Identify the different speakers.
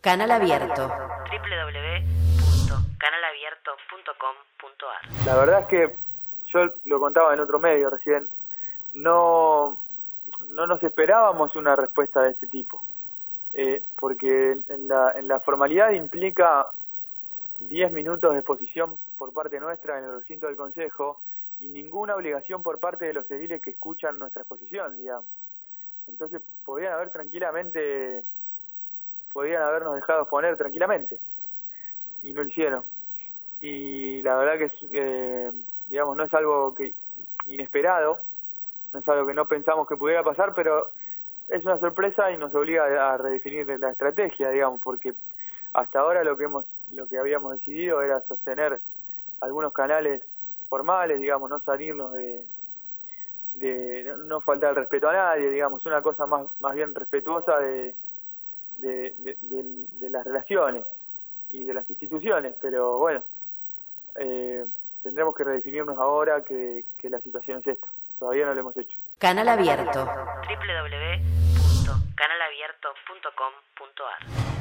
Speaker 1: Canal Abierto.
Speaker 2: www.canalabierto.com.ar. La verdad es que yo lo contaba en otro medio recién, no nos esperábamos una respuesta de este tipo, porque en la formalidad implica 10 minutos de exposición por parte nuestra en el recinto del Consejo y ninguna obligación por parte de los ediles que escuchan nuestra exposición, digamos. Entonces podían habernos dejado exponer tranquilamente y no lo hicieron. Y la verdad que digamos, no es algo inesperado, no es algo que no pensamos que pudiera pasar, pero es una sorpresa y nos obliga a redefinir la estrategia, digamos, porque hasta ahora lo que habíamos decidido era sostener algunos canales formales, digamos, no salirnos de no faltar el respeto a nadie, digamos, una cosa más bien respetuosa de las relaciones y de las instituciones, pero bueno, tendremos que redefinirnos ahora que la situación es esta. Todavía no lo hemos hecho.
Speaker 1: Canal Abierto.
Speaker 3: www.canalabierto.com.ar